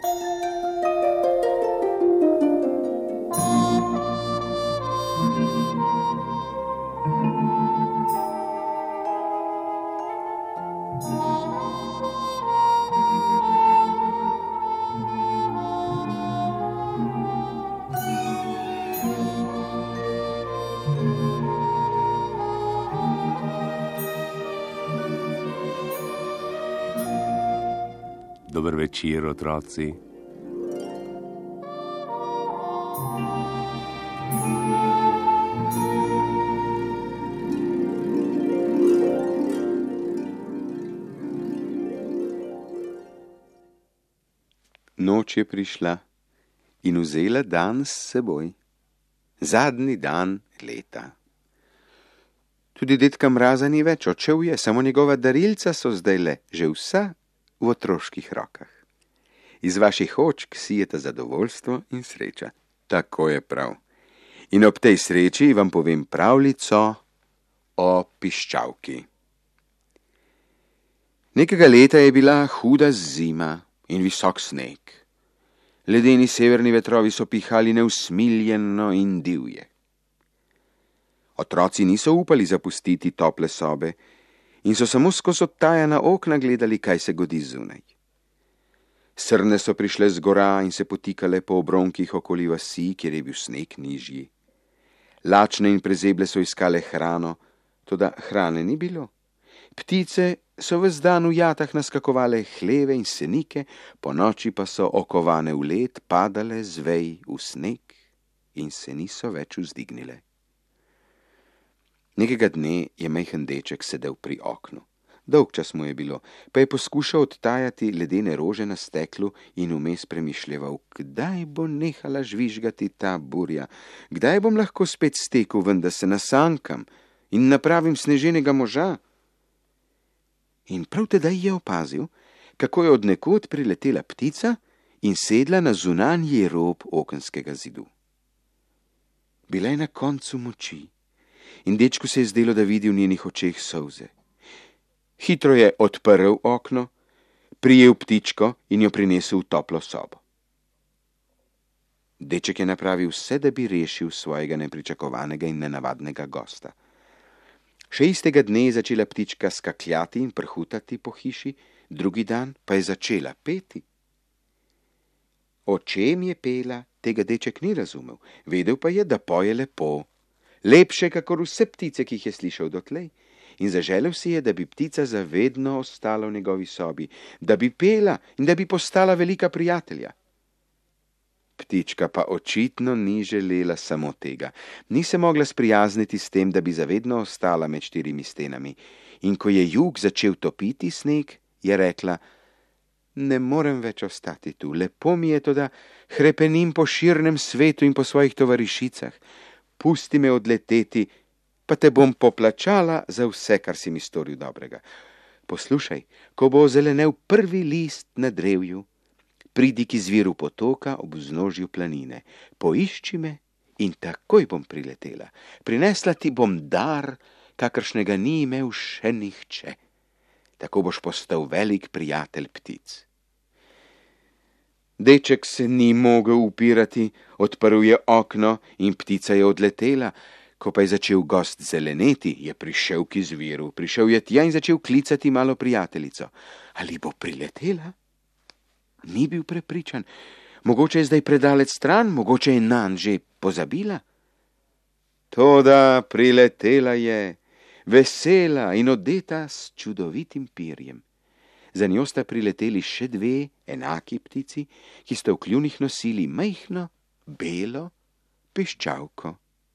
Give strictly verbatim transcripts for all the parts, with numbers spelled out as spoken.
Dober večer, otroci. Noč je prišla in vzela dan s seboj. Zadnji dan leta. Tudi dedka Mraza ni več, odšel je, samo njegova darilca so zdajle že vsa v otroških rokah. Iz vaših očk sijeta zadovoljstvo in sreča. Tako je prav. In ob tej sreči vam povem pravljico o piščalki. Nekega leta je bila huda zima in visok sneg. Ledeni severni vetrovi so pihali neusmiljeno in divje. Otroci niso upali zapustiti tople sobe in so samo skozi odtajana okna gledali, kaj se godi zunaj. Srne so prišle z gora in se potikale po obronkih okoli vasi, kjer je bil sneg nižji. Lačne in prezeble so iskale hrano, toda hrane ni bilo. Ptice so ves dan v jatah naskakovale hleve in senike, po noči pa so okovane v led padale z vej v sneg in se niso več vzdignile. Nekega dne je majhen deček sedel pri oknu. Dolg čas mu je bilo, pa je poskušal odtajati ledene rože na steklu in vmes premišljeval, kdaj bo nehala žvižgati ta burja, kdaj bom lahko spet stekel ven, da se nasankam in napravim sneženega moža. In prav tedaj je opazil, kako je od nekod priletela ptica in sedla na zunanji rob okenskega zidu. Bila je na koncu moči in dečku se je zdelo, da vidi v njenih očeh solze. Hitro je odprl okno, prijel ptičko in jo prinesel v toplo sobo. Deček je napravil vse, da bi rešil svojega nepričakovanega in nenavadnega gosta. Še istega dne je začela ptička skakljati in prhutati po hiši, drugi dan pa je začela peti. O čem je pela, tega deček ni razumel, vedel pa je, da poje lepo, lepše kakor vse ptice, ki jih je slišal dotlej, in zaželel si je, da bi ptica zavedno ostala v njegovi sobi, da bi pela in da bi postala velika prijatelja. Ptička pa očitno ni želela samo tega. Ni se mogla sprijazniti s tem, da bi zavedno ostala med štirimi stenami. In ko je jug začel topiti sneg, je rekla, ne morem več ostati tu, lepo mi je to, da hrepenim po širnem svetu in po svojih tovarišicah. Pusti me odleteti, pa te bom poplačala za vse, kar si mi storil dobrega. Poslušaj, ko bo zelenel prvi list na drevju, pridi k izviru potoka ob vznožju planine, poišči me in takoj bom priletela. Prinesla ti bom dar, kakršnega ni imel še nihče. Tako boš postal velik prijatelj ptic. Deček se ni mogel upirati, odprl je okno in ptica je odletela. Ko pa je začel gost zeleneti, je prišel k izviru, prišel je tja in začel klicati malo prijateljico. Ali bo priletela? Ni bil prepričan. Mogoče je zdaj predalec stran, mogoče je nanj že pozabila. Toda priletela je, vesela in odeta s čudovitim perjem. Za njo sta prileteli še dve enaki ptici, ki sta v kljunih nosili majhno, belo piščalko.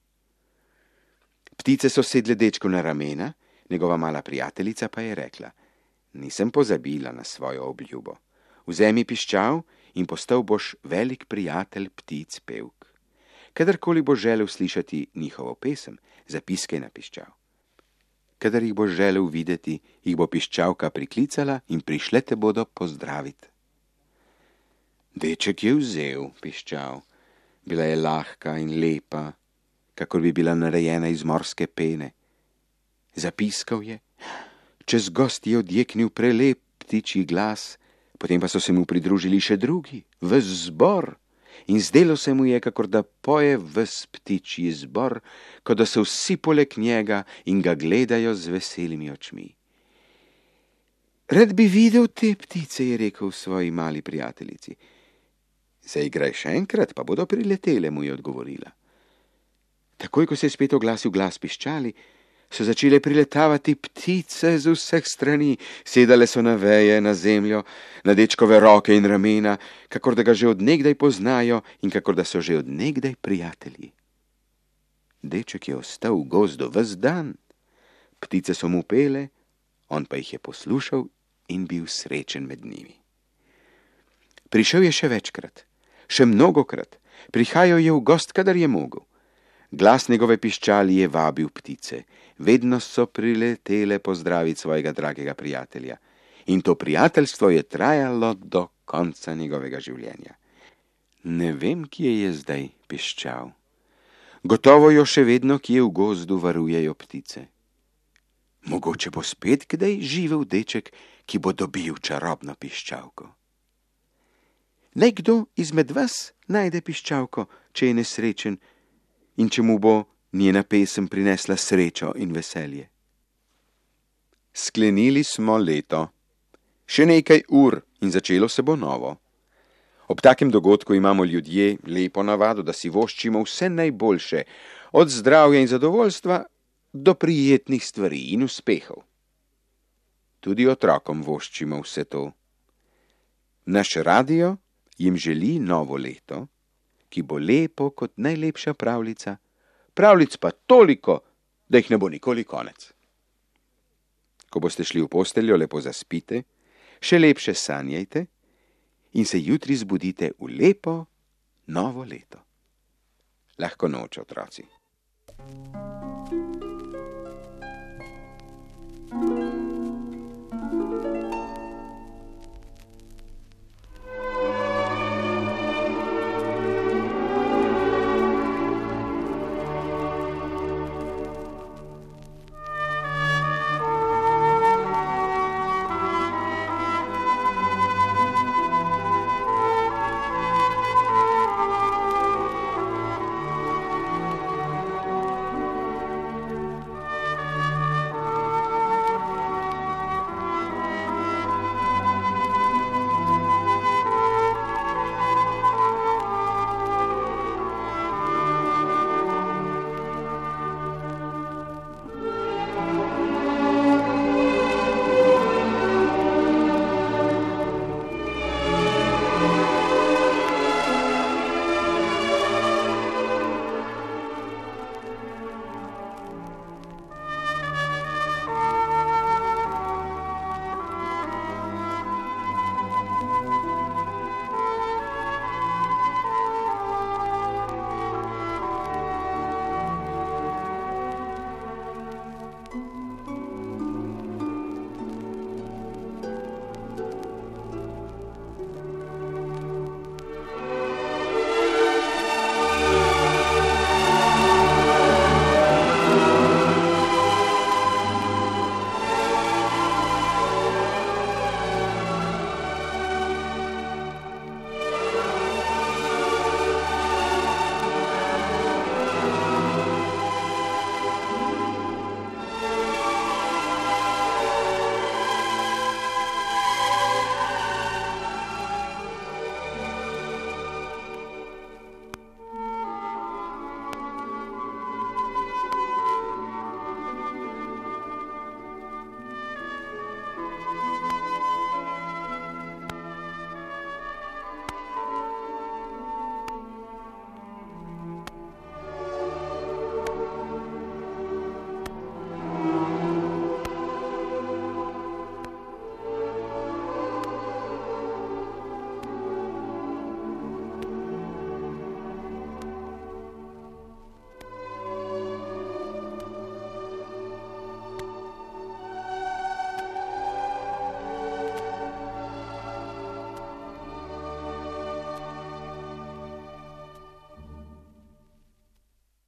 Ptice so sedle dečku na ramena, njegova mala prijateljica pa je rekla, nisem pozabila na svojo obljubo. Vzemi piščal in postal boš velik prijatelj ptic pevk. Kadarkoli boš želel slišati njihovo pesem, zapiskaj na piščal. Kadar jih boš želel videti, jih bo piščalka priklicala in prišle te bodo pozdraviti. Deček je vzel piščal. Bila je lahka in lepa, kakor bi bila narejena iz morske pene. Zapiskal je, čez gost je odjeknil prelep ptičji glas, Potem pa so se mu pridružili še drugi, ves zbor, in zdelo se mu je, kakor da poje ves ptičji zbor, kot da so vsi poleg njega in ga gledajo z veselimi očmi. Rad bi videl te ptice, je rekel svoji mali prijateljici. Zaigraj še enkrat, pa bodo priletele, mu je odgovorila. Takoj, ko se je spet oglasil glas piščali, so začele priletavati ptice z vseh strani, sedale so na veje, na zemljo, na dečkove roke in ramena, kakor da ga že od nekdaj poznajo in kakor da so že od nekdaj prijatelji. Deček je ostal v gozdu ves dan, ptice so mu pele, on pa jih je poslušal in bil srečen med njimi. Prišel je še večkrat, še mnogokrat, prihajal je v gost, kadar je mogel. Glas njegove piščali je vabil ptice, vedno so priletele pozdraviti svojega dragega prijatelja. In to prijateljstvo je trajalo do konca njegovega življenja. Ne vem, kje je zdaj piščal. Gotovo jo še vedno, kje v gozdu varujejo ptice. Mogoče bo spet kdaj živel deček, ki bo dobil čarobno piščalko. Naj kdo izmed vas najde piščalko, če je nesrečen, in če mu bo njena pesem prinesla srečo in veselje. Sklenili smo leto. Še nekaj ur in začelo se bo novo. Ob takem dogodku imamo ljudje lepo navado, da si voščimo vse najboljše, od zdravja in zadovoljstva do prijetnih stvari in uspehov. Tudi otrokom voščimo vse to. Naš radio jim želi novo leto, ki bo lepo kot najlepša pravljica, pravljic pa toliko, da jih ne bo nikoli konec. Ko boste šli v posteljo, lepo zaspite, še lepše sanjajte in se jutri zbudite v lepo novo leto. Lahko noč, otroci.